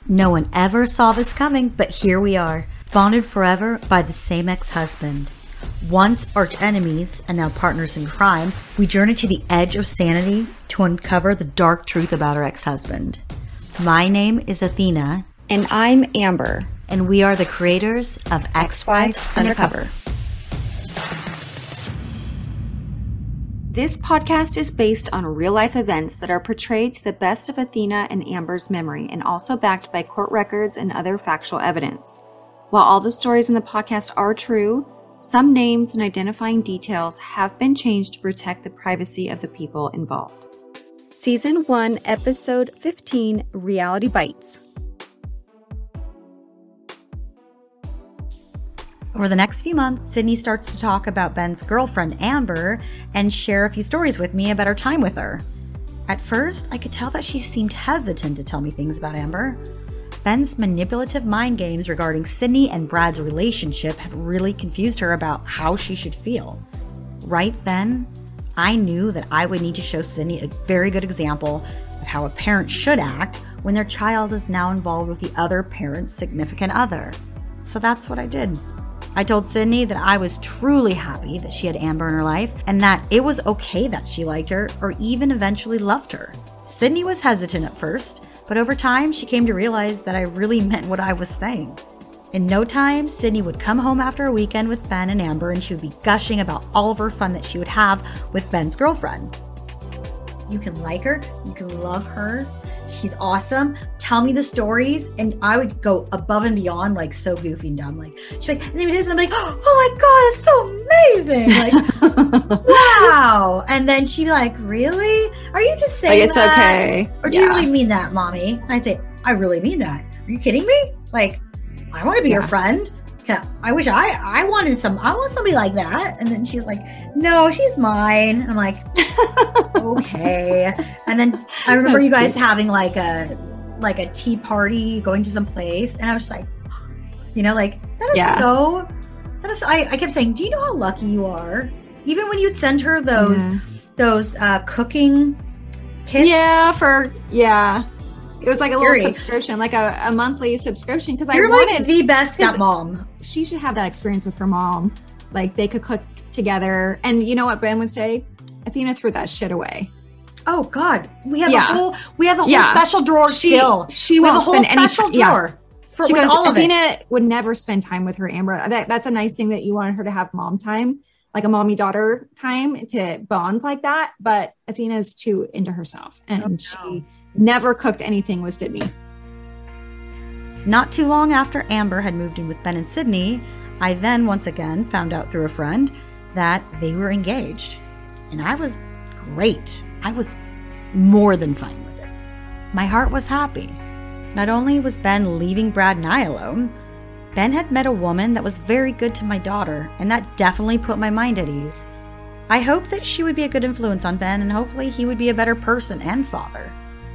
No one ever saw this coming, but here we are, bonded forever by the same ex-husband. Once arch enemies and now partners in crime, we journey to the edge of sanity to uncover the dark truth about our ex-husband. My name is Athena. And I'm Amber. And we are the creators of Ex-Wives Undercover. This podcast is based on real-life events that are portrayed to the best of Athena and Amber's memory and also backed by court records and other factual evidence. While all the stories in the podcast are true, some names and identifying details have been changed to protect the privacy of the people involved. Season 1, Episode 15, Reality Bites. Over the next few months, Sydney starts to talk about Ben's girlfriend, Amber, and share a few stories with me about her time with her. At first, I could tell that she seemed hesitant to tell me things about Amber. Ben's manipulative mind games regarding Sydney and Brad's relationship had really confused her about how she should feel. Right then, I knew that I would need to show Sydney a very good example of how a parent should act when their child is now involved with the other parent's significant other. So that's what I did. I told Sydney that I was truly happy that she had Amber in her life and that it was okay that she liked her or even eventually loved her. Sydney was hesitant at first, but over time she came to realize that I really meant what I was saying. In no time, Sydney would come home after a weekend with Ben and Amber and she would be gushing about all of her fun that she would have with Ben's girlfriend. You can like her, you can love her, she's awesome, tell me the stories, and I would go above and beyond, like so goofy and dumb. Like she's like, and then this, and I'm like, oh my god, it's so amazing! Like, wow! And then she'd be like, really? Are you just saying like, it's that? Okay. Or do you really mean that, mommy? And I'd say, I really mean that. Are you kidding me? Like, I want to be your friend. I wish I want somebody like that. And then she's like, no, she's mine. I'm like, okay. And then I remember you guys having like a tea party, going to some place. And I was like, like that is I kept saying, do you know how lucky you are? Even when you'd send her those cooking kits. It was like a little subscription, like a monthly subscription. Because you're like the best stepmom. She should have that experience with her mom. Like they could cook together. And you know what Ben would say? Athena threw that shit away. Oh God, we have a whole special drawer still. She won't spend any time. She goes, Athena would never spend time with her Amber. That's a nice thing that you wanted her to have mom time, like a mommy daughter time to bond like that. But Athena's too into herself, and she never cooked anything with Sydney. Not too long after Amber had moved in with Ben and Sydney, I then once again found out through a friend that they were engaged. And I was great. I was more than fine with it. My heart was happy. Not only was Ben leaving Brad and I alone, Ben had met a woman that was very good to my daughter, and that definitely put my mind at ease. I hoped that she would be a good influence on Ben, and hopefully he would be a better person and father.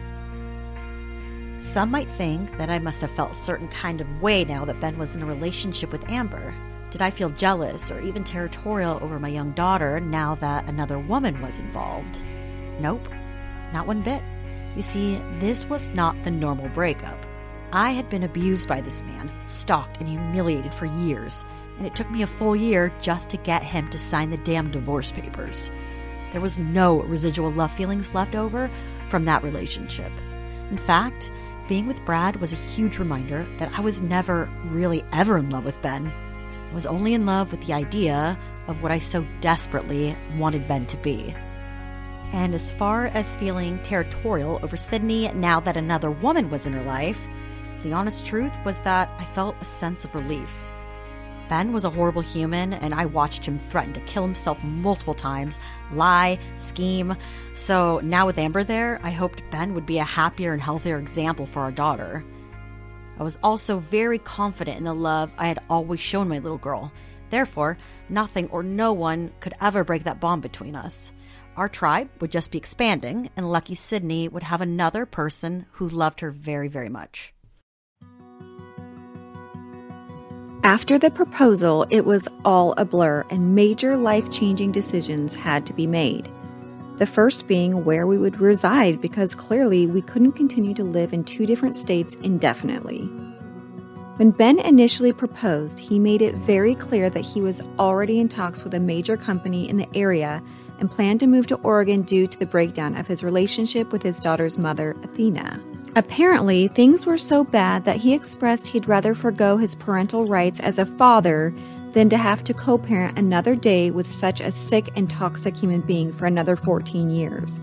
Some might think that I must have felt a certain kind of way now that Ben was in a relationship with Amber. Did I feel jealous or even territorial over my young daughter now that another woman was involved? Nope, not one bit. You see, this was not the normal breakup. I had been abused by this man, stalked and humiliated for years, and it took me a full year just to get him to sign the damn divorce papers. There was no residual love feelings left over from that relationship. In fact, being with Brad was a huge reminder that I was never really ever in love with Ben. I was only in love with the idea of what I so desperately wanted Ben to be. And as far as feeling territorial over Sydney now that another woman was in her life, the honest truth was that I felt a sense of relief. Ben was a horrible human, and I watched him threaten to kill himself multiple times, lie, scheme. So now with Amber there, I hoped Ben would be a happier and healthier example for our daughter. I was also very confident in the love I had always shown my little girl. Therefore, nothing or no one could ever break that bond between us. Our tribe would just be expanding, and lucky Sydney would have another person who loved her very, very much. After the proposal, it was all a blur and major life-changing decisions had to be made. The first being where we would reside, because clearly we couldn't continue to live in 2 different states indefinitely. When Ben initially proposed, he made it very clear that he was already in talks with a major company in the area and planned to move to Oregon due to the breakdown of his relationship with his daughter's mother, Athena. Apparently, things were so bad that he expressed he'd rather forgo his parental rights as a father than to have to co-parent another day with such a sick and toxic human being for another 14 years.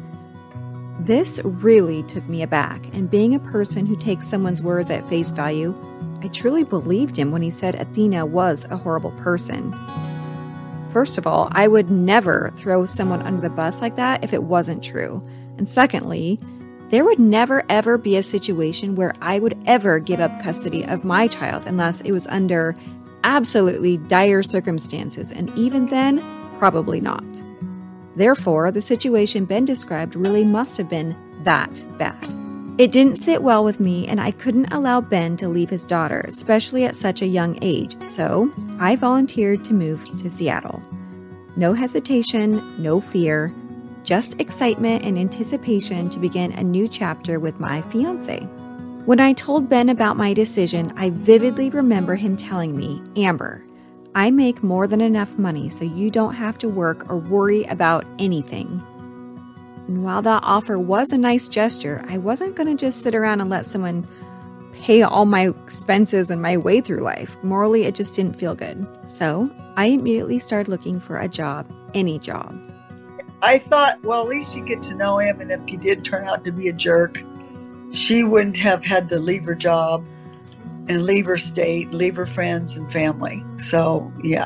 This really took me aback, and being a person who takes someone's words at face value, I truly believed him when he said Athena was a horrible person. First of all, I would never throw someone under the bus like that if it wasn't true. And secondly, there would never ever be a situation where I would ever give up custody of my child unless it was under absolutely dire circumstances, and even then, probably not. Therefore, the situation Ben described really must have been that bad. It didn't sit well with me, and I couldn't allow Ben to leave his daughter, especially at such a young age, so I volunteered to move to Seattle. No hesitation, no fear, just excitement and anticipation to begin a new chapter with my fiancé. When I told Ben about my decision, I vividly remember him telling me, "Amber, I make more than enough money so you don't have to work or worry about anything." And while that offer was a nice gesture, I wasn't going to just sit around and let someone pay all my expenses and my way through life. Morally, it just didn't feel good. So I immediately started looking for a job, any job. I thought, well, at least you get to know him, and if he did turn out to be a jerk, she wouldn't have had to leave her job and leave her state, leave her friends and family. So, yeah.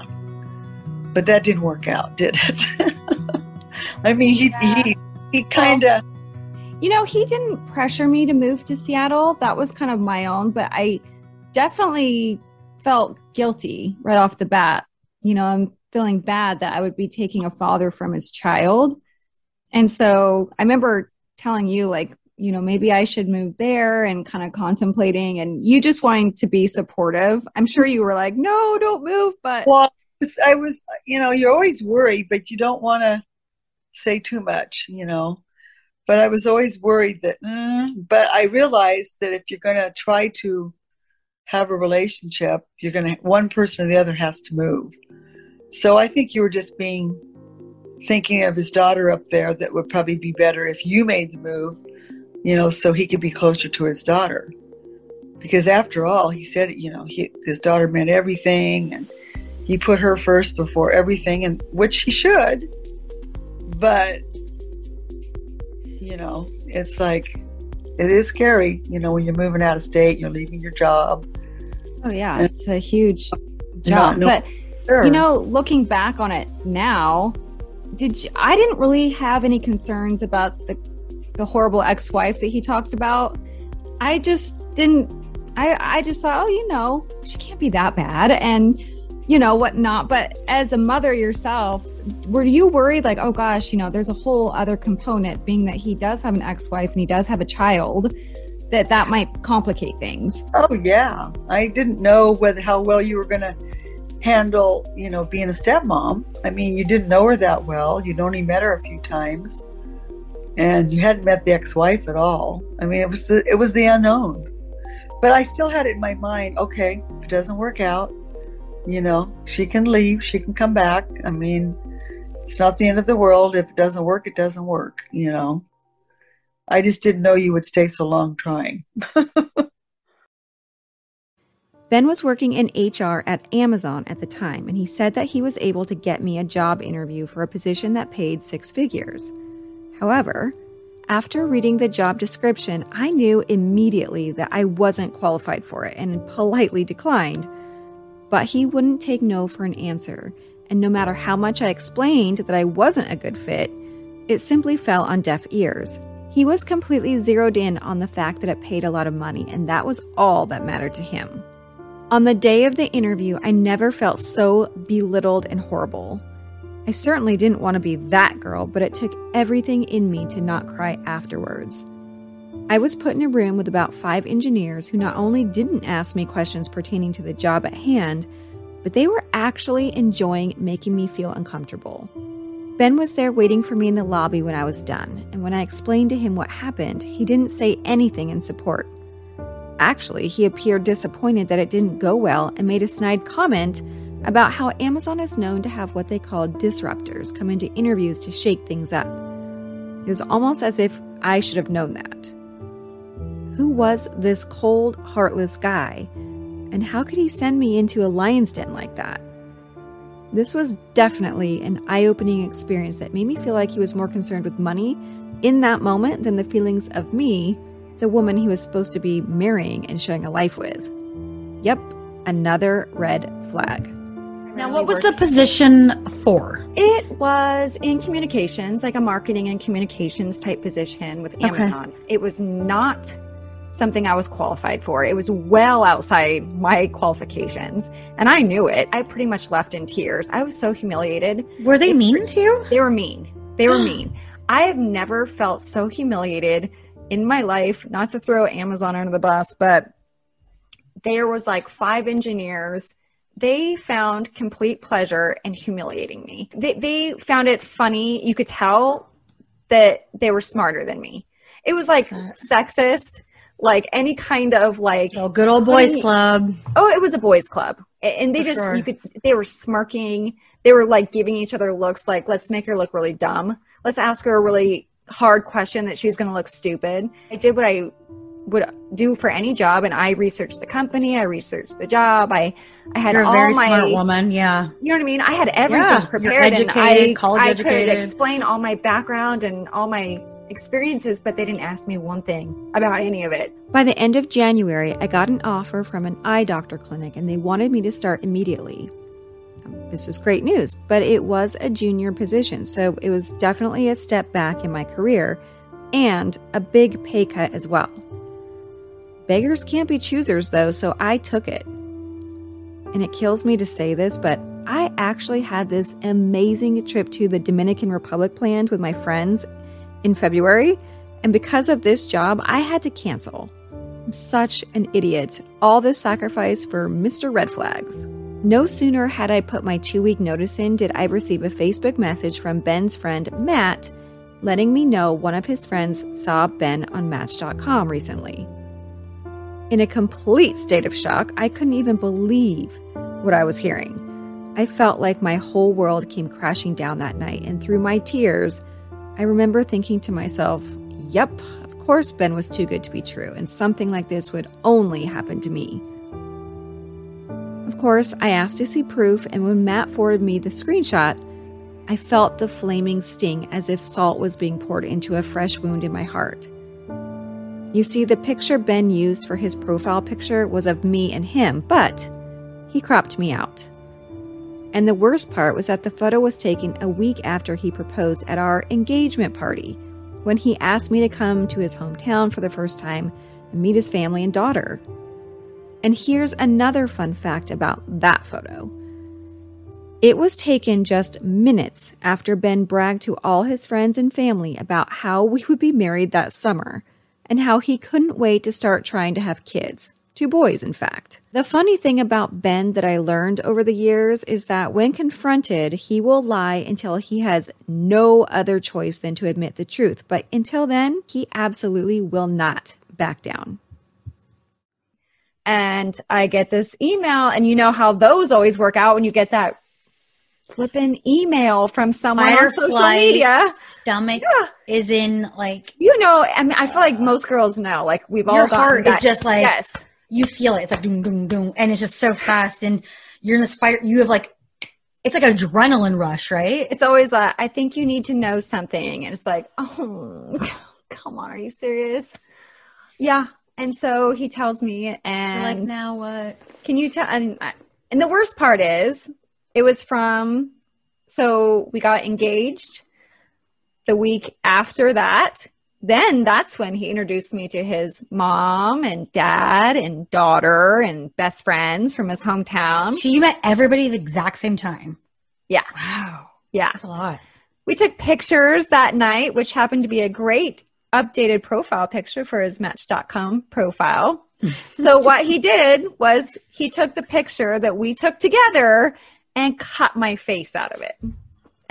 But that didn't work out, did it? I mean, he kind of... he didn't pressure me to move to Seattle. That was kind of my own, but I definitely felt guilty right off the bat. I'm feeling bad that I would be taking a father from his child. And so I remember telling you, maybe I should move there, and kind of contemplating, and you just wanting to be supportive. I'm sure you were like, no, don't move. But well, I was, you're always worried, but you don't want to say too much, but I was always worried that, but I realized that if you're going to try to have a relationship, one person or the other has to move. So I think you were just thinking of his daughter up there, that would probably be better if you made the move, so he could be closer to his daughter. Because after all, he said, his daughter meant everything, and he put her first before everything, and which he should. But, it's like, it is scary, when you're moving out of state, you're leaving your job. Oh yeah, it's a huge job. But, sure. Looking back on it now, I didn't really have any concerns about the horrible ex-wife that he talked about. I just didn't, I just thought, she can't be that bad, and whatnot. But as a mother yourself, were you worried, like, oh gosh, there's a whole other component, being that he does have an ex-wife and he does have a child, that might complicate things? Oh yeah. I didn't know how well you were going to handle, being a stepmom. I mean, you didn't know her that well. You'd only met her a few times, and you hadn't met the ex-wife at all. I mean, it was the unknown. But I still had it in my mind, okay, if it doesn't work out, she can leave, she can come back. I mean, it's not the end of the world. If it doesn't work, it doesn't work, I just didn't know you would stay so long trying. Ben was working in HR at Amazon at the time, and he said that he was able to get me a job interview for a position that paid 6 figures. However, after reading the job description, I knew immediately that I wasn't qualified for it and politely declined. But he wouldn't take no for an answer, and no matter how much I explained that I wasn't a good fit, it simply fell on deaf ears. He was completely zeroed in on the fact that it paid a lot of money, and that was all that mattered to him. On the day of the interview, I never felt so belittled and horrible. I certainly didn't want to be that girl, but it took everything in me to not cry afterwards. I was put in a room with about 5 engineers who not only didn't ask me questions pertaining to the job at hand, but they were actually enjoying making me feel uncomfortable. Ben was there waiting for me in the lobby when I was done, and when I explained to him what happened, he didn't say anything in support. Actually, he appeared disappointed that it didn't go well and made a snide comment about how Amazon is known to have what they call disruptors come into interviews to shake things up. It was almost as if I should have known that. Who was this cold, heartless guy, and how could he send me into a lion's den like that? This was definitely an eye-opening experience that made me feel like he was more concerned with money in that moment than the feelings of me, the woman he was supposed to be marrying and sharing a life with. Yep, another red flag. Now, what was the position for? It was in communications, like a marketing and communications type position with Amazon. Okay. It was not something I was qualified for. It was well outside my qualifications, and I knew it. I pretty much left in tears. I was so humiliated. Were they mean to you? They were mean. They were mean. I have never felt so humiliated in my life, not to throw Amazon under the bus, but there was like 5 engineers. They found complete pleasure in humiliating me. They found it funny. You could tell that they were smarter than me. It was like sexist, like any kind of like good old boys club. Oh, it was a boys club. And they they were smirking. They were like giving each other looks like, let's make her look really dumb. Let's ask her a really hard question that she's going to look stupid. I did what I would do for any job, and I researched the company. I researched the job. I had You're a all very my smart woman. Yeah. You know what I mean? I had everything prepared. You're educated, and college educated. I could explain all my background and all my experiences, but they didn't ask me one thing about any of it. By the end of January, I got an offer from an eye doctor clinic, and they wanted me to start immediately. This is great news, but it was a junior position, so it was definitely a step back in my career and a big pay cut as well. Beggars can't be choosers, though, so I took it. And it kills me to say this, but I actually had this amazing trip to the Dominican Republic planned with my friends in February, and because of this job, I had to cancel. I'm such an idiot. All this sacrifice for Mr. Red Flags. No sooner had I put my 2-week notice in did I receive a Facebook message from Ben's friend, Matt, letting me know one of his friends saw Ben on Match.com recently. In a complete state of shock, I couldn't even believe what I was hearing. I felt like my whole world came crashing down that night, and through my tears, I remember thinking to myself, yep, of course Ben was too good to be true, and something like this would only happen to me. Of course, I asked to see proof, and when Matt forwarded me the screenshot, I felt the flaming sting as if salt was being poured into a fresh wound in my heart. You see, the picture Ben used for his profile picture was of me and him, but he cropped me out. And the worst part was that the photo was taken a week after he proposed at our engagement party, when he asked me to come to his hometown for the first time and meet his family and daughter. And here's another fun fact about that photo. It was taken just minutes after Ben bragged to all his friends and family about how we would be married that summer, and how he couldn't wait to start trying to have kids. 2 boys, in fact. The funny thing about Ben that I learned over the years is that when confronted, he will lie until he has no other choice than to admit the truth. But until then, he absolutely will not back down. And I get this email, and you know how those always work out when you get that flipping email from someone on social media. Stomach is in like, you know, I mean, I feel like most girls know, like we've all your gotten heart that. Is just like, yes, you feel it. It's like doom, doom, doom. And it's just so fast. And you're in this fight. You have like, it's like an adrenaline rush, right? It's always like, I think you need to know something. And it's like, oh, come on. Are you serious? Yeah. And so he tells me, and you're like, now what? Can you tell? And the worst part is, it was so we got engaged the week after that. Then that's when he introduced me to his mom and dad and daughter and best friends from his hometown. So you met everybody at the exact same time? Yeah. Wow. Yeah. That's a lot. We took pictures that night, which happened to be a great updated profile picture for his Match.com profile. So what he did was he took the picture that we took together and cut my face out of it. And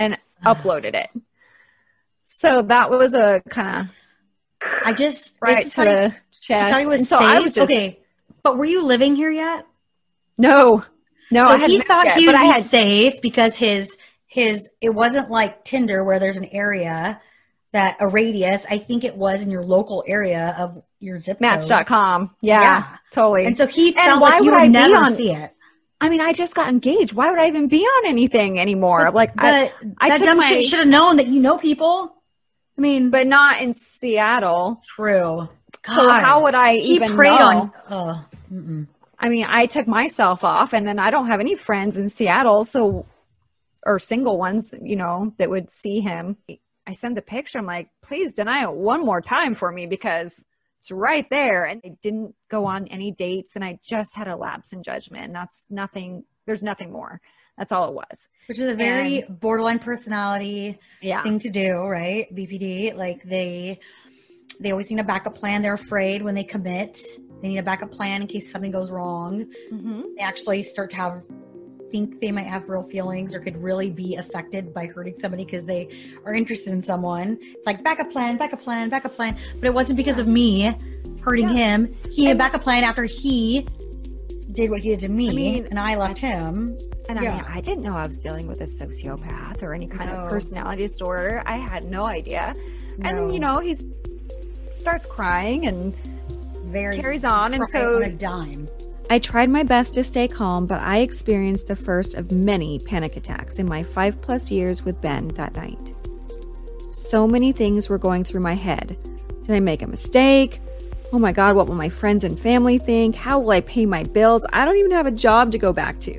uploaded it. So that was a kind of I just right to the chest. I thought he was and so safe. I was just okay. But were you living here yet? no. So I hadn't he met thought yet, he would but be I had safe because his it wasn't like Tinder where there's an area that a radius. I think it was in your local area of your zip code. Match.com. Yeah, totally. And so he And felt why like you would would I be never on- see it. I mean, I just got engaged. Why would I even be on anything anymore? Like, But I that took dumb my- shit should have known that you know people. I mean, but not in Seattle. true. So God. how would I He even preyed know? on. I mean, I took myself off, and then I don't have any friends in Seattle, so or single ones, you know, that would see him. I sent the picture. I'm like, please deny it one more time for me because it's right there. And I didn't go on any dates, and I just had a lapse in judgment. And that's nothing. There's nothing more. That's all it was. Which is a very borderline personality thing to do, right? BPD, like they always need a backup plan. They're afraid when they commit. They need a backup plan in case something goes wrong. Mm-hmm. They actually start to think they might have real feelings or could really be affected by hurting somebody because they are interested in someone. It's like backup plan. But it wasn't because of me hurting him. He had a backup plan after he did what he did to me, and I left him. And I mean, I didn't know I was dealing with a sociopath or any kind of personality disorder. I had no idea. No. And then, you know, he starts crying and carries on. And so on a dime. I tried my best to stay calm, but I experienced the first of many panic attacks in my 5+ years with Ben that night. So many things were going through my head. Did I make a mistake? Oh my God, what will my friends and family think? How will I pay my bills? I don't even have a job to go back to.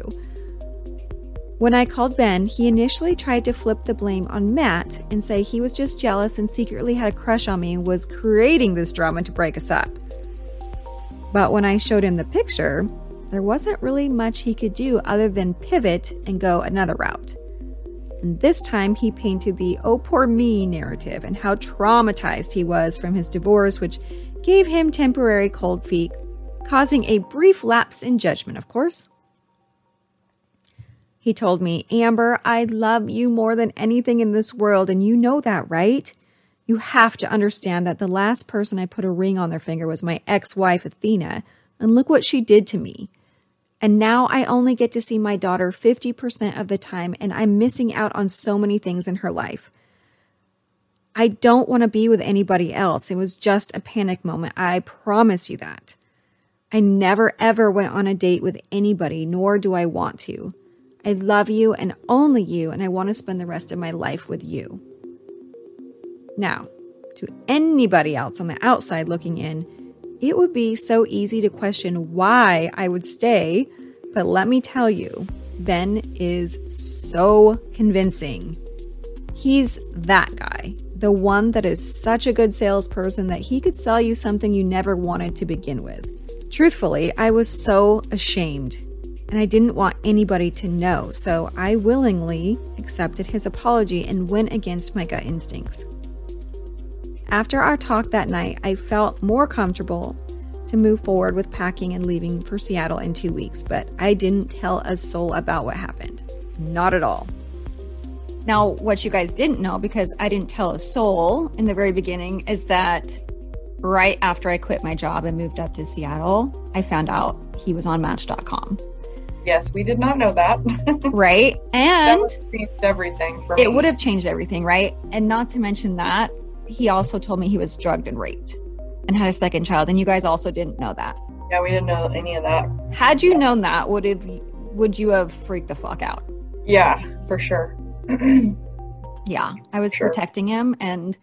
When I called Ben, he initially tried to flip the blame on Matt and say he was just jealous and secretly had a crush on me and was creating this drama to break us up. But when I showed him the picture, there wasn't really much he could do other than pivot and go another route. And this time he painted the "oh poor me" narrative and how traumatized he was from his divorce, which gave him temporary cold feet, causing a brief lapse in judgment, of course. He told me, "Amber, I love you more than anything in this world, and you know that, right? You have to understand that the last person I put a ring on their finger was my ex-wife, Athena, and look what she did to me. And now I only get to see my daughter 50% of the time, and I'm missing out on so many things in her life. I don't want to be with anybody else. It was just a panic moment. I promise you that. I never ever went on a date with anybody, nor do I want to. I love you and only you, and I want to spend the rest of my life with you." Now, to anybody else on the outside looking in, it would be so easy to question why I would stay, but let me tell you, Ben is so convincing. He's that guy, the one that is such a good salesperson that he could sell you something you never wanted to begin with. Truthfully, I was so ashamed, and I didn't want anybody to know, so I willingly accepted his apology and went against my gut instincts. After our talk that night, I felt more comfortable to move forward with packing and leaving for Seattle in 2 weeks, but I didn't tell a soul about what happened. Not at all. Now, what you guys didn't know, because I didn't tell a soul in the very beginning, is that right after I quit my job and moved up to Seattle, I found out he was on Match.com. Yes, we did not know that. Right? And that would have changed everything for me. It would have changed everything, right? And not to mention that, he also told me he was drugged and raped and had a second child. And you guys also didn't know that. Yeah, we didn't know any of that. Had you known that, would you have freaked the fuck out? Yeah, for sure. Yeah, I was protecting him, and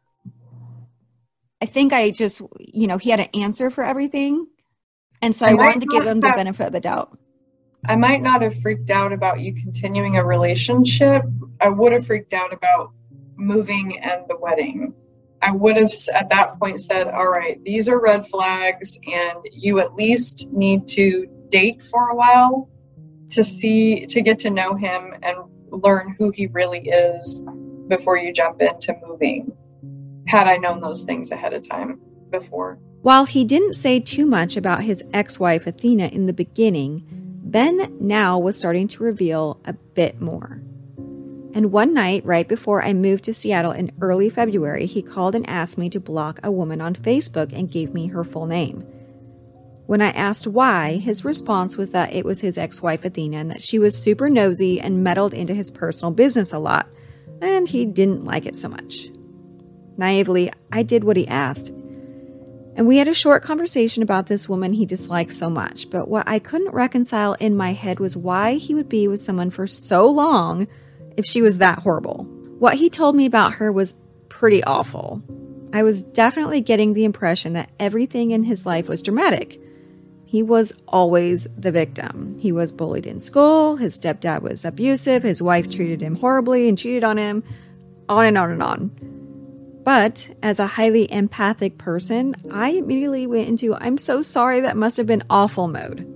I think I just, he had an answer for everything. And so I wanted to give him the benefit of the doubt. I might not have freaked out about you continuing a relationship. I would have freaked out about moving and the wedding. I would have at that point said, all right, these are red flags, and you at least need to date for a while to get to know him and learn who he really is before you jump into moving. Had I known those things ahead of time before. While he didn't say too much about his ex-wife Athena in the beginning, Ben now was starting to reveal a bit more. And one night, right before I moved to Seattle in early February, he called and asked me to block a woman on Facebook and gave me her full name. When I asked why, his response was that it was his ex-wife Athena and that she was super nosy and meddled into his personal business a lot, and he didn't like it so much. Naively, I did what he asked. And we had a short conversation about this woman he disliked so much, but what I couldn't reconcile in my head was why he would be with someone for so long if she was that horrible. What he told me about her was pretty awful. I was definitely getting the impression that everything in his life was dramatic. He was always the victim. He was bullied in school, his stepdad was abusive, his wife treated him horribly and cheated on him, on and on and on. But as a highly empathic person, I immediately went into "I'm so sorry, that must have been awful" mode.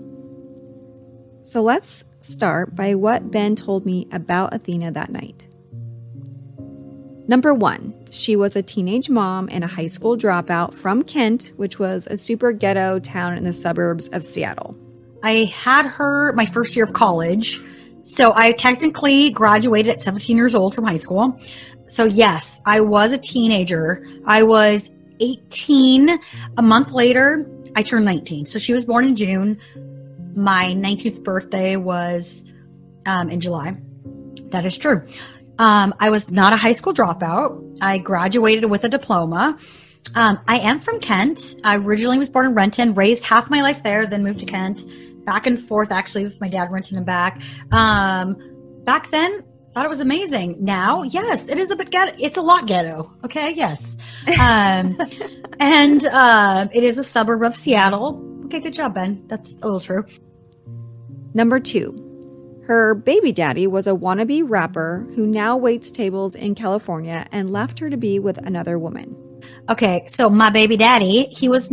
So let's start by what Ben told me about Athena that night. Number 1, she was a teenage mom and a high school dropout from Kent, which was a super ghetto town in the suburbs of Seattle. I had her my first year of college. So I technically graduated at 17 years old from high school. So yes, I was a teenager. I was 18. A month later, I turned 19. So she was born in June. My 19th birthday was in July. That is true. I was not a high school dropout. I graduated with a diploma. I am from Kent. I originally was born in Renton, raised half my life there, then moved to Kent, back and forth actually with my dad, Renton and back. Back then, thought it was amazing. Now, yes, it is a bit ghetto. It's a lot ghetto. Okay, yes. And it is a suburb of Seattle. Okay, good job, Ben. That's a little true. Number 2, her baby daddy was a wannabe rapper who now waits tables in California and left her to be with another woman. Okay, so my baby daddy, he was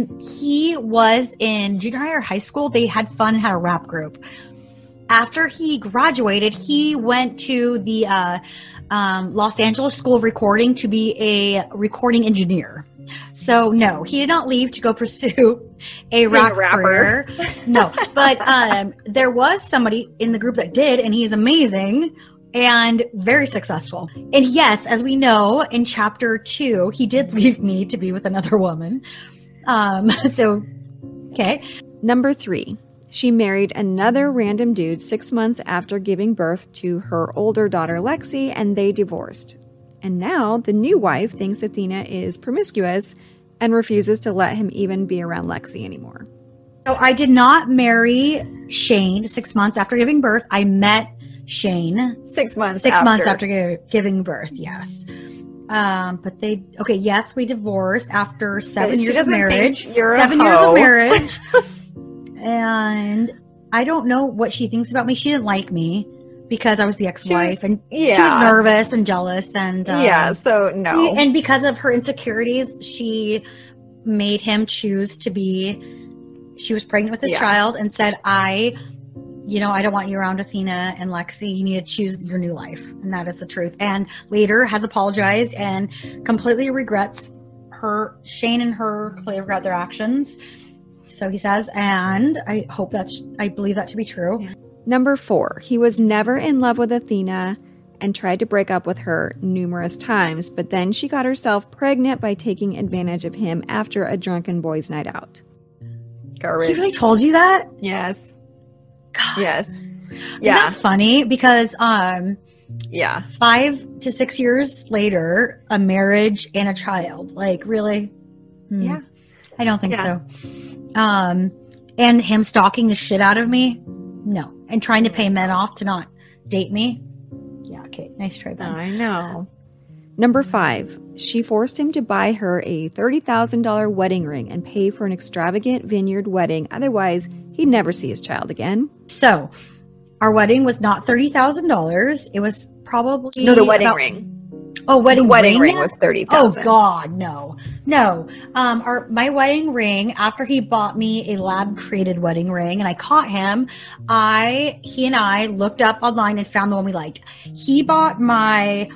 in junior high or high school. They had fun and had a rap group. After he graduated, he went to the Los Angeles School of Recording to be a recording engineer. So no, he did not leave to go pursue a rap career. No, but there was somebody in the group that did, and he's amazing and very successful. And yes, as we know, in chapter 2, he did leave me to be with another woman. Okay. Number 3. She married another random dude 6 months after giving birth to her older daughter, Lexi, and they divorced. And now the new wife thinks Athena is promiscuous and refuses to let him even be around Lexi anymore. So I did not marry Shane 6 months after giving birth. I met Shane 6 months after giving birth, yes. But yes, we divorced after 7 years of marriage. 7 years of marriage. And I don't know what she thinks about me. She didn't like me because I was the ex-wife, and she was nervous and jealous, and so no. And because of her insecurities, she made him choose to be. She was pregnant with his child and said, I don't want you around Athena and Lexi. You need to choose your new life. And that is the truth. And later has apologized and completely regrets Shane and her completely regret their actions. So he says, and I believe that to be true. Yeah. Number 4, he was never in love with Athena and tried to break up with her numerous times, but then she got herself pregnant by taking advantage of him after a drunken boys' night out. Garbage. He really told you that? Yes. God. Yes. Yeah. Isn't that funny? Because 5 to 6 years later, a marriage and a child. Like, really? Yeah. I don't think so. And him stalking the shit out of me? No. And trying to pay men off to not date me? Yeah, okay. Nice try, Ben. I know. Number 5, she forced him to buy her a $30,000 wedding ring and pay for an extravagant vineyard wedding. Otherwise, he'd never see his child again. So, our wedding was not $30,000. It was probably... No, the wedding ring. Oh, wedding ring was $30,000. Oh God, no. My wedding ring, after he bought me a lab created wedding ring and I caught him, he and I looked up online and found the one we liked. He bought my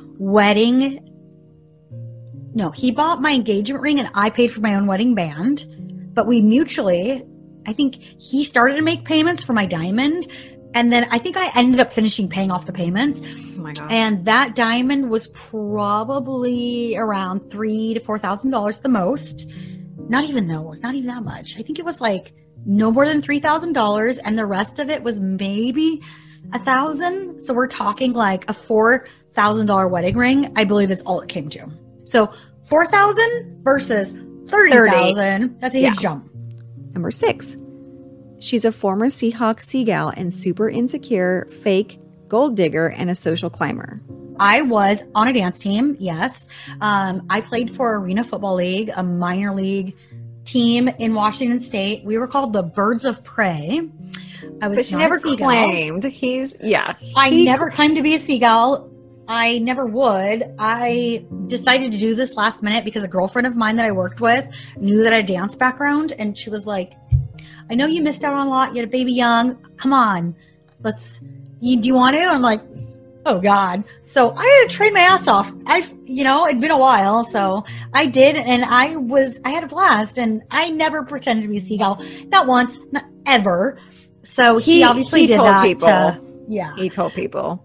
engagement ring and I paid for my own wedding band, but we mutually, I think he started to make payments for my diamond And then I think I ended up finishing paying off the payments. Oh my God. And that diamond was probably around $3,000 to $4,000 the most. Not even that much. I think it was like no more than $3,000, and the rest of it was maybe $1,000. So we're talking like a $4,000 wedding ring, I believe is all it came to. So $4,000 versus $30,000. That's a huge jump. Number 6. She's a former Seahawk Seagal and super insecure, fake, gold digger, and a social climber. I was on a dance team, yes. I played for Arena Football League, a minor league team in Washington State. We were called the Birds of Prey. But she never claimed. I never claimed to be a seagull. I never would. I decided to do this last minute because a girlfriend of mine that I worked with knew that I had a dance background, and she was like, I know you missed out on a lot. You had a baby young. Come on. Do you want to? I'm like, oh God. So I had to train my ass off. It'd been a while. So I did. And I had a blast, and I never pretended to be a seagull. Not once, not ever. So he obviously did told that. People. Yeah. He told people.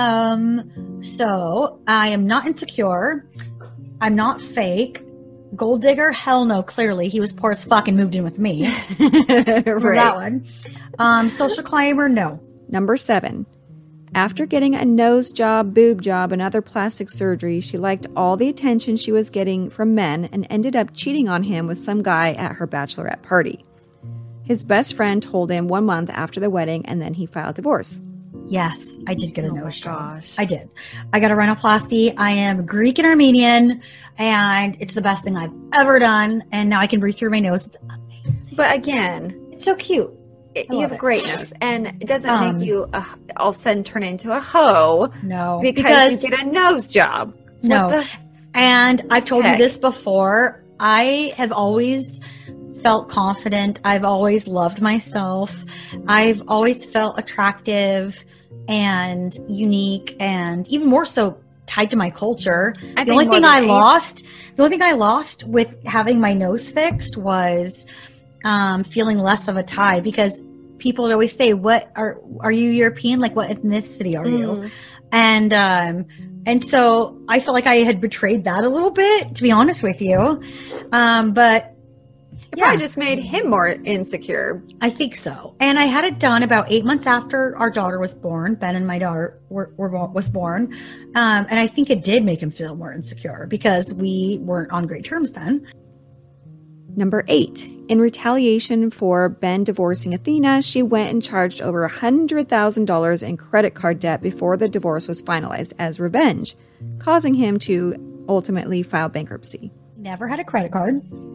So I am not insecure. I'm not fake. Gold digger? Hell no, clearly. He was poor as fuck and moved in with me. For that one. Social climber? No. Number 7. After getting a nose job, boob job, and other plastic surgery, she liked all the attention she was getting from men and ended up cheating on him with some guy at her bachelorette party. His best friend told him 1 month after the wedding, and then he filed divorce. Yes, I did get a nose job. Gosh. I did. I got a rhinoplasty. I am Greek and Armenian, and it's the best thing I've ever done. And now I can breathe through my nose. It's amazing. But again, it's so cute. You have a great nose, and it doesn't make you all of a sudden turn into a hoe. No, because you get a nose job. No, and I've told you this before. I have always felt confident. I've always loved myself. I've always felt attractive and unique, and even more so tied to my culture. The only thing I lost with having my nose fixed was feeling less of a tie, because people would always say, "What are you European? Like, what ethnicity are you?" And so I felt like I had betrayed that a little bit, to be honest with you. But it probably just made him more insecure. I think so. And I had it done about 8 months after our daughter was born. Ben and my daughter was born. And I think it did make him feel more insecure because we weren't on great terms then. Number 8. In retaliation for Ben divorcing Athena, she went and charged over $100,000 in credit card debt before the divorce was finalized as revenge, causing him to ultimately file bankruptcy. Never had a credit card.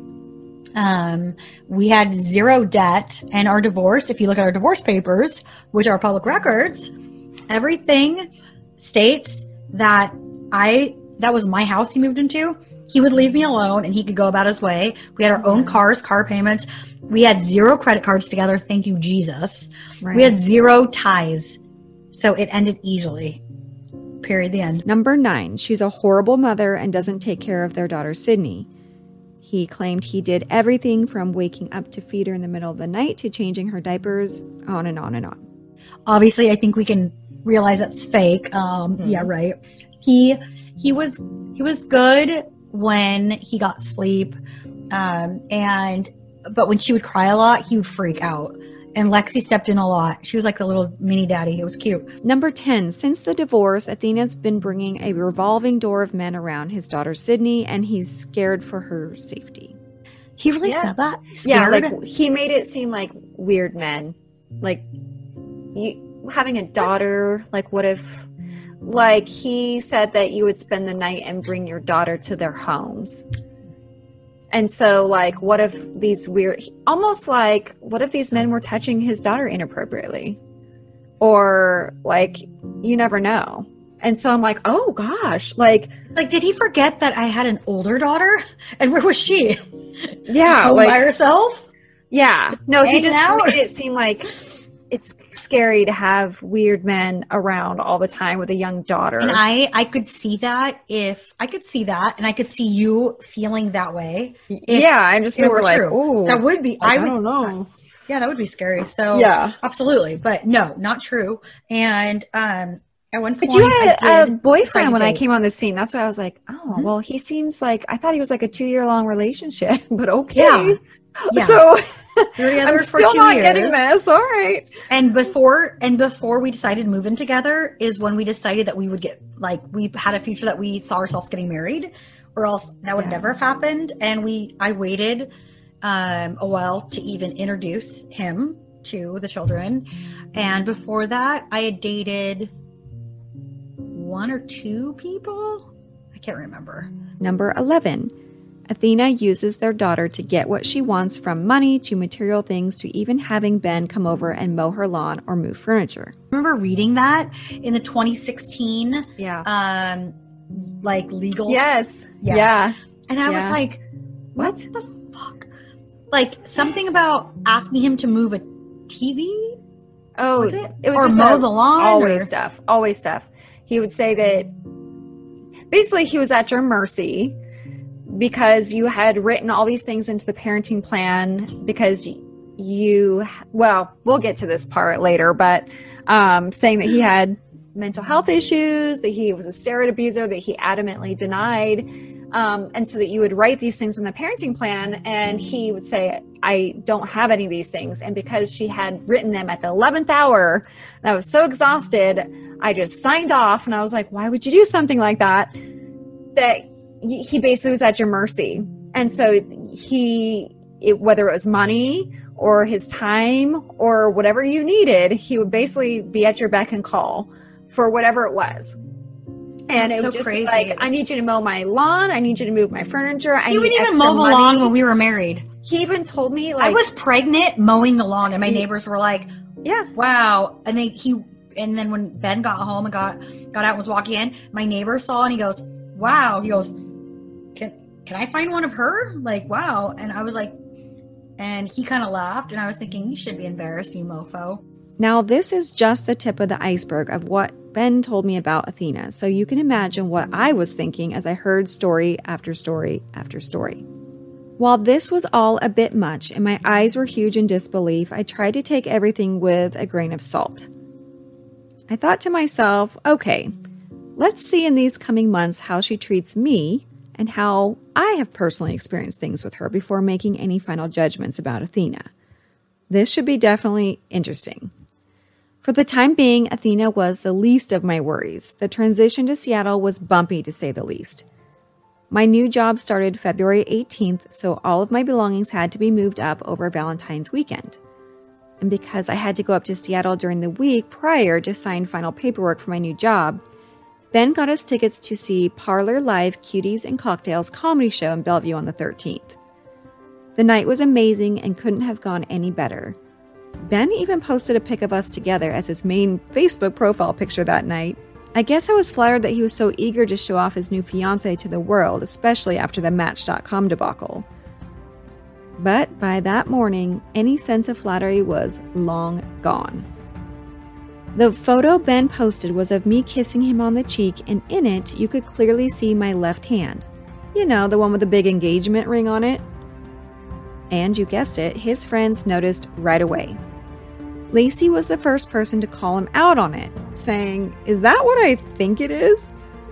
We had zero debt, and our divorce, if you look at our divorce papers, which are public records, everything states that was my house he moved into. He would leave me alone and he could go about his way. We had our own cars, car payments. We had zero credit cards together. Thank you, Jesus. Right. We had zero ties. So it ended easily. Period. The end. Number 9. She's a horrible mother and doesn't take care of their daughter, Sydney. He claimed he did everything from waking up to feed her in the middle of the night to changing her diapers, on and on and on. Obviously, I think we can realize that's fake. Yeah, right. He was good when he got sleep, but when she would cry a lot, he would freak out. And Lexi stepped in a lot. She was like the little mini daddy. It was cute. Number 10. Since the divorce, Athena's been bringing a revolving door of men around his daughter Sydney, and he's scared for her safety. He really said that? Yeah, like he made it seem like weird men. Like, you having a daughter, like what if, like he said that you would spend the night and bring your daughter to their homes. And so, like, what if these almost like, what if these men were touching his daughter inappropriately? Or, like, you never know. And so I'm like, oh, gosh. Like, did he forget that I had an older daughter? And where was she? Yeah. Like, by herself? Yeah. No, he just made it seem like it's scary to have weird men around all the time with a young daughter. And I could see that and I could see you feeling that way. Yeah, I'm just like, oh, that would be. I don't know. Yeah, that would be scary. So Yeah. absolutely. But no, not true. And at one point, But you had I a did boyfriend decide when to I date. came on the scene. That's why I was like, oh, well, he seems like, I thought he was like a 2-year-long relationship, but okay. Yeah. Yeah. So We were together I'm for still 2 not years. getting this. All right. And before we decided moving together is when we decided that we would get, like, we had a future that we saw ourselves getting married, or else that would never have happened. And I waited a while to even introduce him to the children. And before that, I had dated 1 or 2 people. I can't remember. Number 11. Athena uses their daughter to get what she wants, from money to material things to even having Ben come over and mow her lawn or move furniture. I remember reading that in the 2016 like legal. Yes. Yes. Yeah. And I was Yeah. like, What? the fuck? Like, something about asking him to move a TV? Oh, Was it? was Or just mow the lawn, Always or- stuff. Always stuff. He would say that basically he was at your mercy because you had written all these things into the parenting plan because we'll get to this part later, but saying that he had mental health issues, that he was a steroid abuser, that he adamantly denied. And so that you would write these things in the parenting plan, and he would say, I don't have any of these things. And because she had written them at the 11th hour, and I was so exhausted, I just signed off. And I was like, why would you do something like that? That he basically was at your mercy. And so whether it was money or his time or whatever you needed, he would basically be at your beck and call for whatever it was. And That's it would so just crazy. be like, I need you to mow my lawn. I need you to move my furniture. He wouldn't even mow the lawn when we were married. He even told me, like, I was pregnant mowing the lawn, and my neighbors were like, yeah, wow. And then when Ben got home and got out and was walking in, my neighbor saw, and he goes, wow. He goes, can I find one of her? Like, wow. And I was like, and he kind of laughed, and I was thinking, you should be embarrassed, you mofo. Now, this is just the tip of the iceberg of what Ben told me about Athena, so you can imagine what I was thinking as I heard story after story after story. While this was all a bit much and my eyes were huge in disbelief, I tried to take everything with a grain of salt. I thought to myself, okay, let's see in these coming months how she treats me and how I have personally experienced things with her before making any final judgments about Athena. This should be definitely interesting. For the time being, Athena was the least of my worries. The transition to Seattle was bumpy, to say the least. My new job started February 18th, so all of my belongings had to be moved up over Valentine's weekend. And because I had to go up to Seattle during the week prior to sign final paperwork for my new job, Ben got us tickets to see Parlor Live Cuties and Cocktails comedy show in Bellevue on the 13th. The night was amazing and couldn't have gone any better. Ben even posted a pic of us together as his main Facebook profile picture that night. I guess I was flattered that he was so eager to show off his new fiancée to the world, especially after the Match.com debacle. But by that morning, any sense of flattery was long gone. The photo Ben posted was of me kissing him on the cheek, and in it, you could clearly see my left hand. You know, the one with the big engagement ring on it. And you guessed it, his friends noticed right away. Lacey was the first person to call him out on it, saying, "Is that what I think it is?"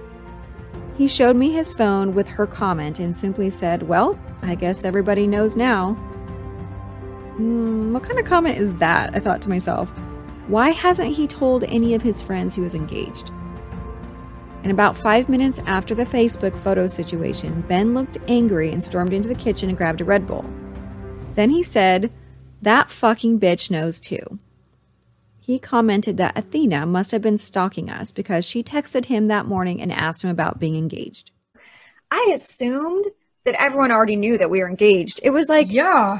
He showed me his phone with her comment and simply said, "Well, I guess everybody knows now." What kind of comment is that? I thought to myself. Why hasn't he told any of his friends he was engaged? And about 5 minutes after the Facebook photo situation, Ben looked angry and stormed into the kitchen and grabbed a Red Bull. Then he said, "That fucking bitch knows too." He commented that Athena must have been stalking us because she texted him that morning and asked him about being engaged. I assumed that everyone already knew that we were engaged. It was like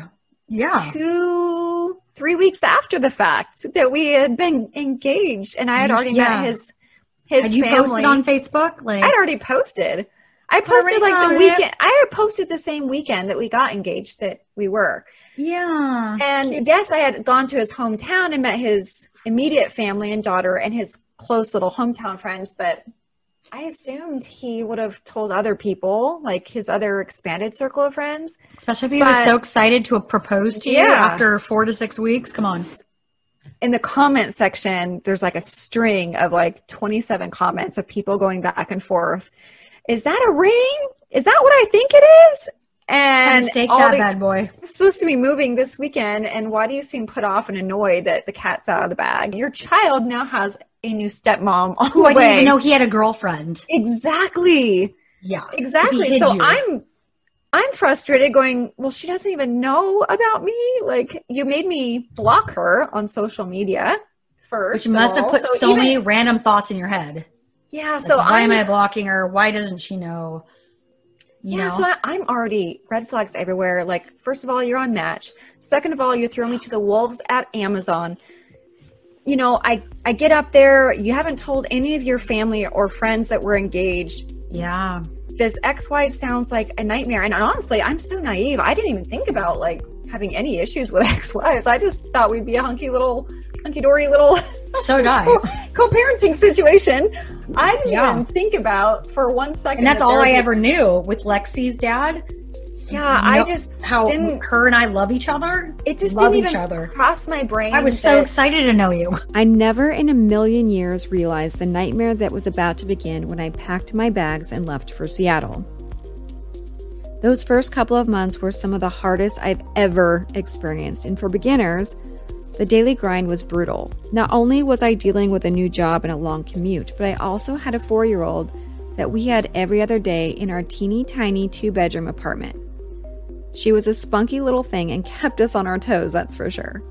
2-3 weeks after the fact that we had been engaged, and I had already met his Had you family. posted on Facebook? Like, I'd already posted. I posted like the weekend. I had posted the same weekend that we got engaged that we were. yeah. And yes, I had gone to his hometown and met his immediate family and daughter and his close little hometown friends, but I assumed he would have told other people, like his other expanded circle of friends. Especially if he was so excited to propose to you after 4 to 6 weeks. Come on. In the comment section, there's like a string of like 27 comments of people going back and forth. Is that a ring? Is that what I think it is? And mistake that bad boy. I'm supposed to be moving this weekend, and why do you seem put off and annoyed that the cat's out of the bag? Your child now has a new stepmom on who the I didn't even know he had a girlfriend. Exactly. Yeah. Exactly. So I'm frustrated going, well, she doesn't even know about me. Like, you made me block her on social media first. Which must have put so many random thoughts in your head. Yeah. Like, so why am I blocking her? Why doesn't she know? You know? So I'm already red flags everywhere. Like, first of all, you're on Match. Second of all, you throw me to the wolves at Amazon. You know, I get up there. You haven't told any of your family or friends that we're engaged. Yeah. This ex-wife sounds like a nightmare. And honestly, I'm so naive. I didn't even think about like having any issues with ex-wives. I just thought we'd be a hunky-dory little so did I. co-parenting situation. I didn't even think about for 1 second. And that's all I ever knew with Lexi's dad. Yeah, I just how her and I love each other. It just didn't even cross my brain. I was so excited to know you. I never in a million years realized the nightmare that was about to begin when I packed my bags and left for Seattle. Those first couple of months were some of the hardest I've ever experienced, and for beginners, the daily grind was brutal. Not only was I dealing with a new job and a long commute, but I also had a 4-year-old that we had every other day in our teeny tiny 2-bedroom apartment. She was a spunky little thing and kept us on our toes, that's for sure.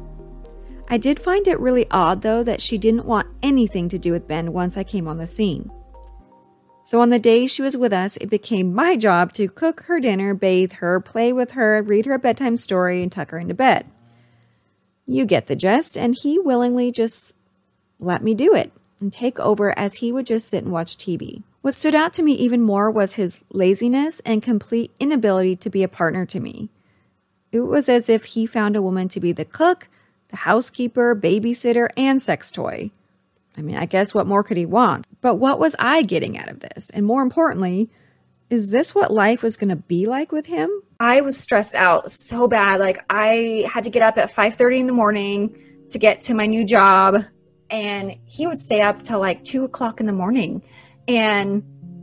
I did find it really odd, though, that she didn't want anything to do with Ben once I came on the scene. So on the days she was with us, it became my job to cook her dinner, bathe her, play with her, read her a bedtime story, and tuck her into bed. You get the gist, and he willingly just let me do it and take over as he would just sit and watch TV. What stood out to me even more was his laziness and complete inability to be a partner to me. It was as if he found a woman to be the cook, the housekeeper, babysitter, and sex toy. I mean, I guess what more could he want? But what was I getting out of this? And more importantly, is this what life was going to be like with him? I was stressed out so bad. Like, I had to get up at 5:30 in the morning to get to my new job. And he would stay up till like 2 o'clock in the morning. And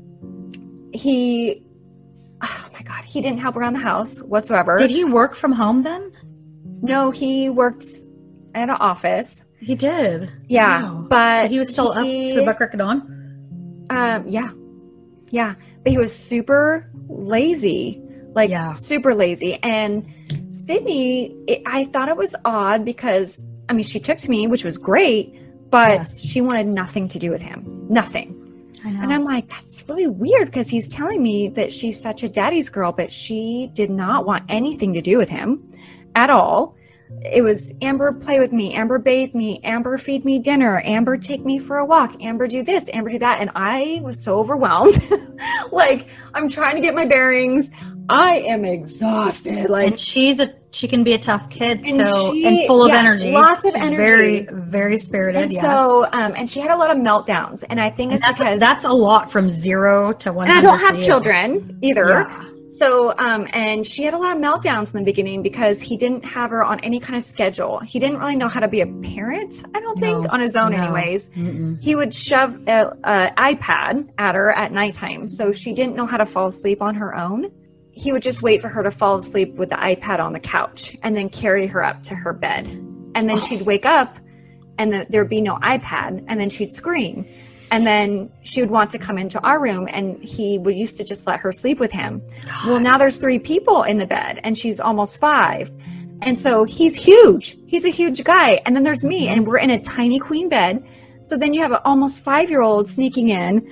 he didn't help around the house whatsoever. Did he work from home then? No, he worked at an office. He did. Yeah. Wow. But he was still up to the butt crack of dawn? Yeah. Yeah. But he was super lazy. Super lazy. And Sydney, I thought it was odd because, I mean, she took to me, which was great, but she wanted nothing to do with him. Nothing. I know. And I'm like, that's really weird because he's telling me that she's such a daddy's girl, but she did not want anything to do with him at all. It was Amber, play with me. Amber, bathe me. Amber, feed me dinner. Amber, take me for a walk. Amber, do this. Amber, do that. And I was so overwhelmed. Like, I'm trying to get my bearings. I am exhausted. Like, and she can be a tough kid, and full of energy. Lots of energy. Very, very spirited. And so, and she had a lot of meltdowns. And I think it's because that's a lot from 0 to 100. And I don't have children either. Yeah. So, and she had a lot of meltdowns in the beginning because he didn't have her on any kind of schedule. He didn't really know how to be a parent, I don't think, on his own anyways. Mm-mm. He would shove an iPad at her at nighttime. So she didn't know how to fall asleep on her own. He would just wait for her to fall asleep with the iPad on the couch and then carry her up to her bed. And then she'd wake up and there'd be no iPad, and then she'd scream. And then she would want to come into our room, and he would used to just let her sleep with him. God. Well, now there's 3 people in the bed, and she's almost 5. And so he's huge. He's a huge guy. And then there's me, and we're in a tiny queen bed. So then you have an almost 5-year-old sneaking in.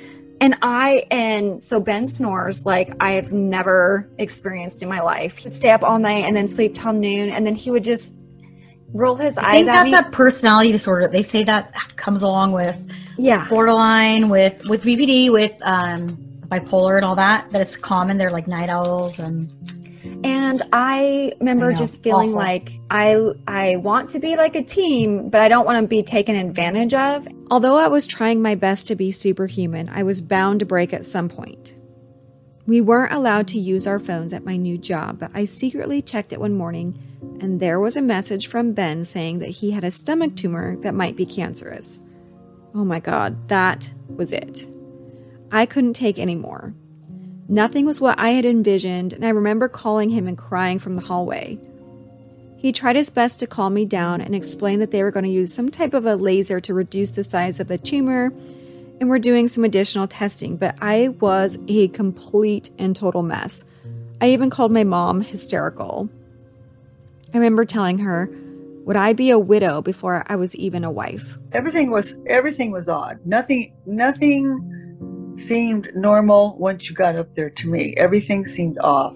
And so Ben snores like I have never experienced in my life. He'd stay up all night and then sleep till noon. And then he would just roll his eyes at me. I think that's a personality disorder. They say that comes along with borderline, with BPD, with bipolar and all that. That it's common. They're like night owls. And And I remember just feeling like I want to be like a team, but I don't want to be taken advantage of. Although I was trying my best to be superhuman, I was bound to break at some point. We weren't allowed to use our phones at my new job, but I secretly checked it one morning, and there was a message from Ben saying that he had a stomach tumor that might be cancerous. Oh my God, that was it. I couldn't take any more. Nothing was what I had envisioned, and I remember calling him and crying from the hallway. He tried his best to calm me down and explain that they were going to use some type of a laser to reduce the size of the tumor, and were doing some additional testing, but I was a complete and total mess. I even called my mom hysterical. I remember telling her, would I be a widow before I was even a wife? Everything was odd. Nothing seemed normal once you got up there to me. Everything seemed off.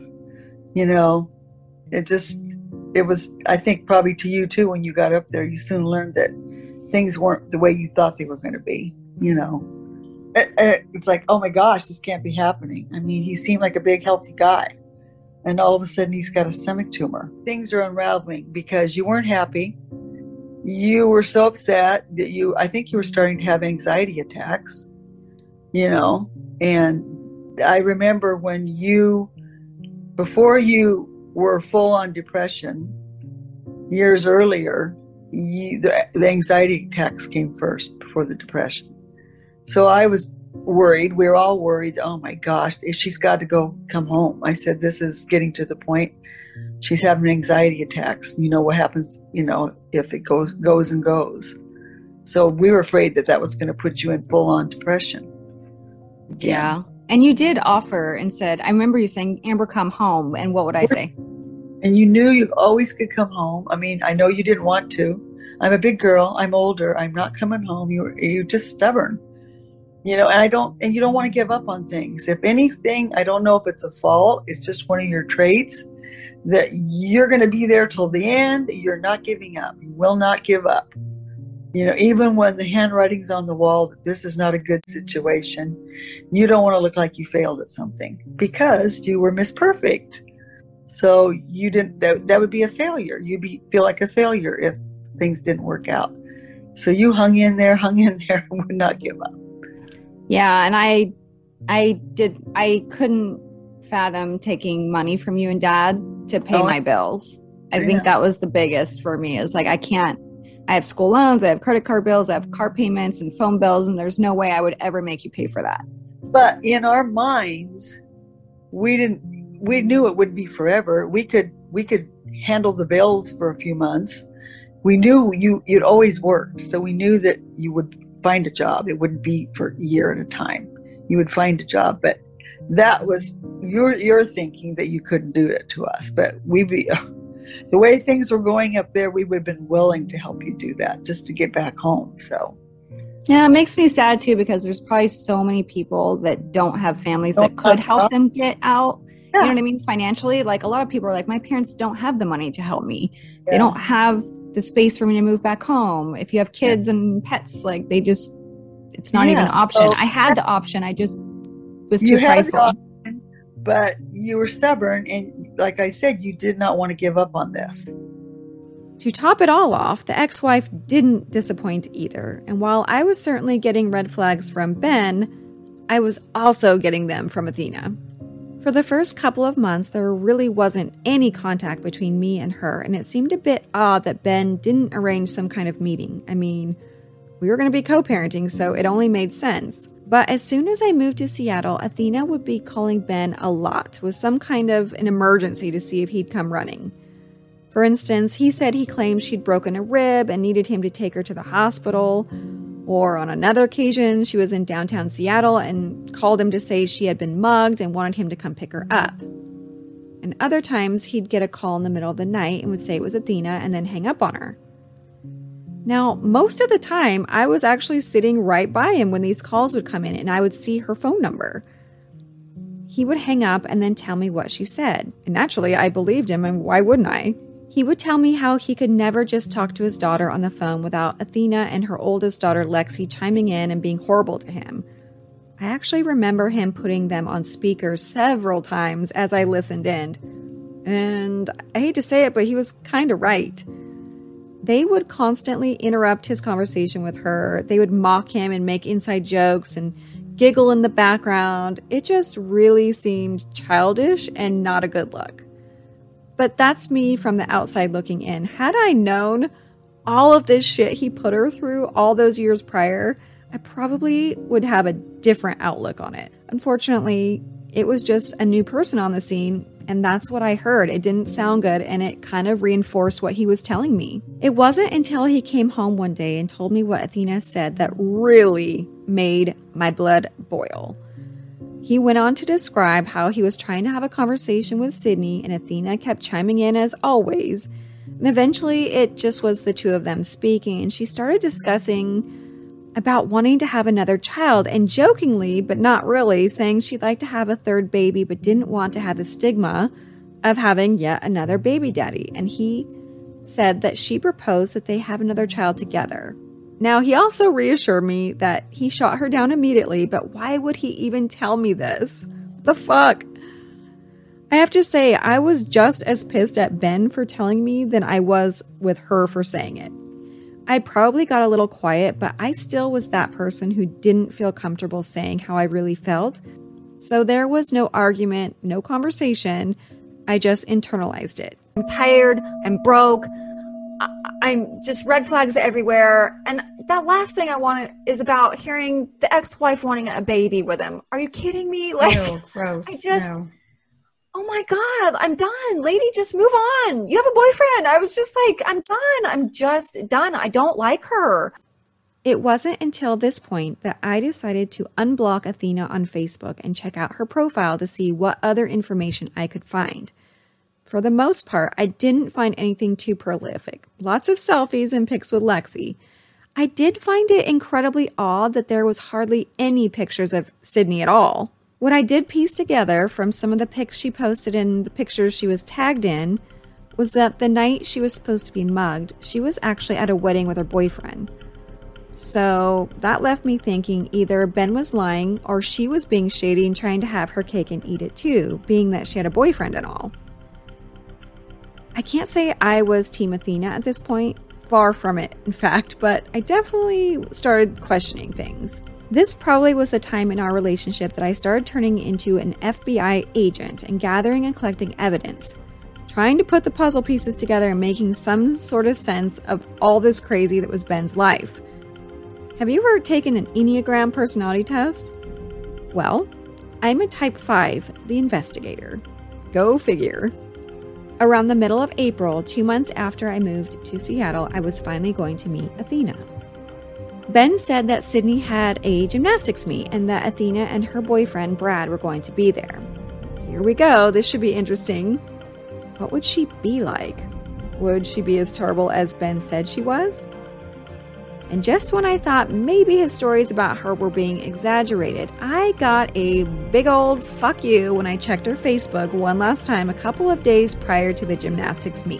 It was, I think probably to you too, when you got up there, you soon learned that things weren't the way you thought they were going to be, It's like, oh my gosh, this can't be happening. I mean, he seemed like a big, healthy guy. And all of a sudden he's got a stomach tumor. Things are unraveling because you weren't happy. You were so upset that I think you were starting to have anxiety attacks, and I remember before you were full on depression years earlier, the anxiety attacks came first before the depression. So I was worried. We were all worried. Oh my gosh, she's got to come home. I said, this is getting to the point. She's having anxiety attacks. You know what happens, if it goes and goes. So we were afraid that was going to put you in full on depression. Again. Yeah. And you did offer and said, I remember you saying, Amber, come home. And what would I say? And you knew you always could come home. I mean, I know you didn't want to. I'm a big girl. I'm older. I'm not coming home. You're just stubborn. And you don't want to give up on things. If anything, I don't know if it's a fault. It's just one of your traits that you're going to be there till the end. You're not giving up. You will not give up. Even when the handwriting's on the wall that this is not a good situation, you don't want to look like you failed at something because you were Miss Perfect. So you didn't. That would be a failure. You'd feel like a failure if things didn't work out. So you hung in there, and would not give up. Yeah, and I couldn't fathom taking money from you and Dad to pay my bills. I think that was the biggest for me, is like, I have school loans, I have credit card bills, I have car payments and phone bills, and there's no way I would ever make you pay for that. But in our minds, we knew it wouldn't be forever. We could handle the bills for a few months. We knew you'd always worked, so we knew that you would find a job. It wouldn't be for a year at a time. You would find a job, but that was your thinking that you couldn't do it to us. But the way things were going up there, we would have been willing to help you do that just to get back home. So yeah, it makes me sad too, because there's probably so many people that don't have families that could help them get out. Yeah. You know what I mean? Financially, like a lot of people are like, my parents don't have the money to help me. Yeah. They don't have the space for me to move back home. If you have kids and pets, like it's not even an option. So, I had the option. I just was too prideful. But you were stubborn, and like I said, you did not want to give up on this. To top it all off, the ex-wife didn't disappoint either. And while I was certainly getting red flags from Ben, I was also getting them from Athena. For the first couple of months, there really wasn't any contact between me and her, and it seemed a bit odd that Ben didn't arrange some kind of meeting. I mean, we were going to be co-parenting, so it only made sense. But as soon as I moved to Seattle, Athena would be calling Ben a lot with some kind of an emergency to see if he'd come running. For instance, he said he claimed she'd broken a rib and needed him to take her to the hospital. Or on another occasion, she was in downtown Seattle and called him to say she had been mugged and wanted him to come pick her up. And other times, he'd get a call in the middle of the night and would say it was Athena and then hang up on her. Now, most of the time, I was actually sitting right by him when these calls would come in, and I would see her phone number. He would hang up and then tell me what she said. And naturally, I believed him, and why wouldn't I? He would tell me how he could never just talk to his daughter on the phone without Athena and her oldest daughter, Lexi, chiming in and being horrible to him. I actually remember him putting them on speaker several times as I listened in. And I hate to say it, but he was kind of right. They would constantly interrupt his conversation with her. They would mock him and make inside jokes and giggle in the background. It just really seemed childish and not a good look. But that's me from the outside looking in. Had I known all of this shit he put her through all those years prior, I probably would have a different outlook on it. Unfortunately, it was just a new person on the scene, and that's what I heard. It didn't sound good, and it kind of reinforced what he was telling me. It wasn't until he came home one day and told me what Athena said that really made my blood boil. He went on to describe how he was trying to have a conversation with Sydney, and Athena kept chiming in as always. And eventually, it just was the two of them speaking, and she started discussing about wanting to have another child, and jokingly, but not really, saying she'd like to have a third baby but didn't want to have the stigma of having yet another baby daddy. And he said that she proposed that they have another child together. Now, he also reassured me that he shot her down immediately, but why would he even tell me this? The fuck? I have to say, I was just as pissed at Ben for telling me than I was with her for saying it. I probably got a little quiet, but I still was that person who didn't feel comfortable saying how I really felt. So there was no argument, no conversation. I just internalized it. I'm tired. I'm broke. I'm just red flags everywhere. And that last thing I want is about hearing the ex-wife wanting a baby with him. Are you kidding me? Like, no, gross. Oh my God, I'm done. Lady, just move on. You have a boyfriend. I was just like, I'm done. I'm just done. I don't like her. It wasn't until this point that I decided to unblock Athena on Facebook and check out her profile to see what other information I could find. For the most part, I didn't find anything too prolific. Lots of selfies and pics with Lexi. I did find it incredibly odd that there was hardly any pictures of Sydney at all. What I did piece together from some of the pics she posted and the pictures she was tagged in was that the night she was supposed to be mugged, she was actually at a wedding with her boyfriend. So that left me thinking either Ben was lying or she was being shady and trying to have her cake and eat it too, being that she had a boyfriend and all. I can't say I was Team Athena at this point, far from it, in fact, but I definitely started questioning things. This probably was the time in our relationship that I started turning into an FBI agent and gathering and collecting evidence, trying to put the puzzle pieces together and making some sort of sense of all this crazy that was Ben's life. Have you ever taken an Enneagram personality test? Well, I'm a type 5, the investigator. Go figure. Around the middle of April, 2 months after I moved to Seattle, I was finally going to meet Athena. Ben said that Sydney had a gymnastics meet and that Athena and her boyfriend Brad were going to be there. Here we go, this should be interesting. What would she be like? Would she be as terrible as Ben said she was? And just when I thought maybe his stories about her were being exaggerated, I got a big old fuck you when I checked her Facebook one last time a couple of days prior to the gymnastics meet.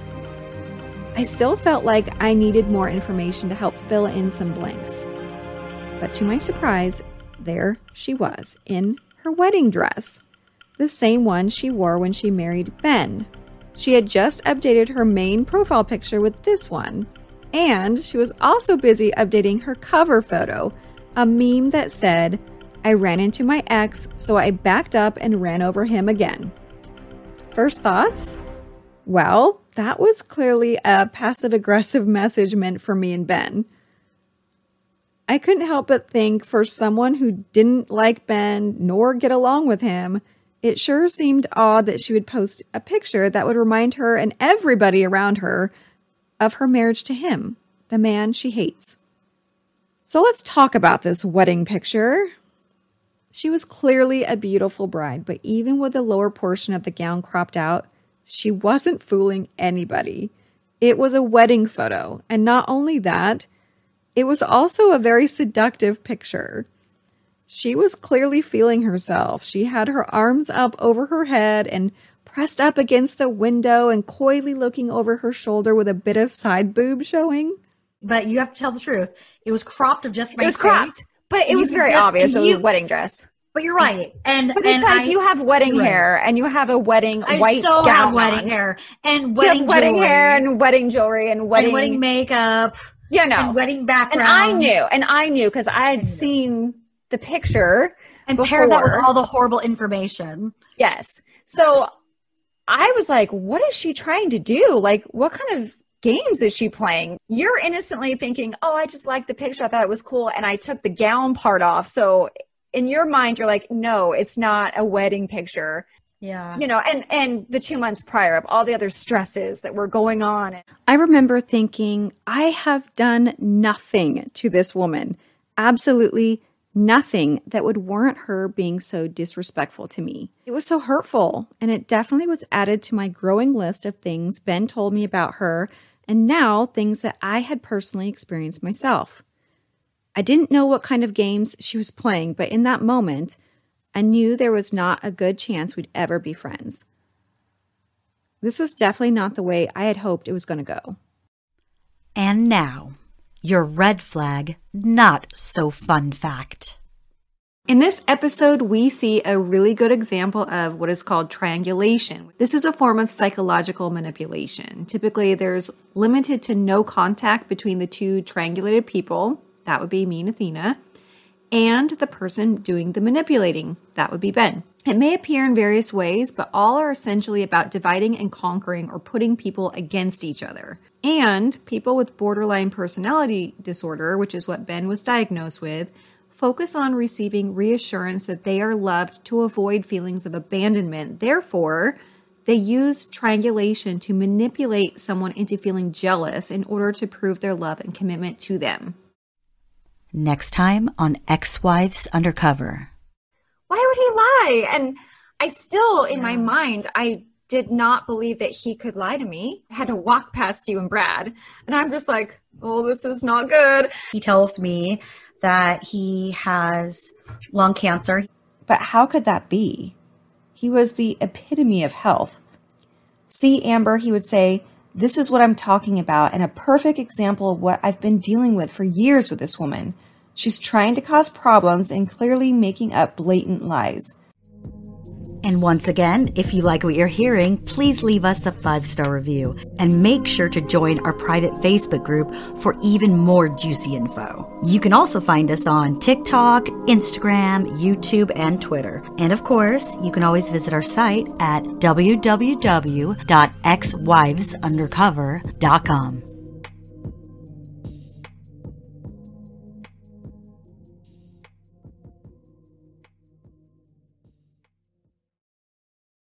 I still felt like I needed more information to help fill in some blanks. But to my surprise, there she was, in her wedding dress. The same one she wore when she married Ben. She had just updated her main profile picture with this one. And she was also busy updating her cover photo, a meme that said, "I ran into my ex, so I backed up and ran over him again." First thoughts? Well, that was clearly a passive-aggressive message meant for me and Ben. I couldn't help but think for someone who didn't like Ben nor get along with him, it sure seemed odd that she would post a picture that would remind her and everybody around her of her marriage to him, the man she hates. So let's talk about this wedding picture. She was clearly a beautiful bride, but even with the lower portion of the gown cropped out, she wasn't fooling anybody. It was a wedding photo, and not only that, it was also a very seductive picture. She was clearly feeling herself. She had her arms up over her head and pressed up against the window and coyly looking over her shoulder with a bit of side boob showing. But you have to tell the truth. It was cropped of just my face. It was cropped, but it was very obvious. It was a wedding dress. But you're right. But it's like you have wedding hair and you have a wedding white gown. Have wedding hair and wedding hair and wedding jewelry and wedding makeup. You know, and wedding background. And I knew because I had seen the picture and before. paired that with all the horrible information. Yes. So I was like, what is she trying to do? Like, what kind of games is she playing? You're innocently thinking, oh, I just liked the picture. I thought it was cool. And I took the gown part off. So in your mind, you're like, no, it's not a wedding picture. Yeah. You know, and the 2 months prior of all the other stresses that were going on. I remember thinking, I have done nothing to this woman. Absolutely nothing that would warrant her being so disrespectful to me. It was so hurtful, and it definitely was added to my growing list of things Ben told me about her, and now things that I had personally experienced myself. I didn't know what kind of games she was playing, but in that moment, I knew there was not a good chance we'd ever be friends. This was definitely not the way I had hoped it was going to go. And now, your red flag, not so fun fact. In this episode, we see a really good example of what is called triangulation. This is a form of psychological manipulation. Typically, there's limited to no contact between the two triangulated people. That would be me and Athena. And the person doing the manipulating. That would be Ben. It may appear in various ways, but all are essentially about dividing and conquering or putting people against each other. And people with borderline personality disorder, which is what Ben was diagnosed with, focus on receiving reassurance that they are loved to avoid feelings of abandonment. Therefore, they use triangulation to manipulate someone into feeling jealous in order to prove their love and commitment to them. Next time on Ex-Wives Undercover. Why would he lie? And I still, in my mind, I did not believe that he could lie to me. I had to walk past you and Brad. And I'm just like, oh, this is not good. He tells me that he has lung cancer. But how could that be? He was the epitome of health. See, Amber, he would say, this is what I'm talking about and a perfect example of what I've been dealing with for years with this woman. She's trying to cause problems and clearly making up blatant lies. And once again, if you like what you're hearing, please leave us a 5-star review and make sure to join our private Facebook group for even more juicy info. You can also find us on TikTok, Instagram, YouTube, and Twitter. And of course, you can always visit our site at www.exwivesundercover.com.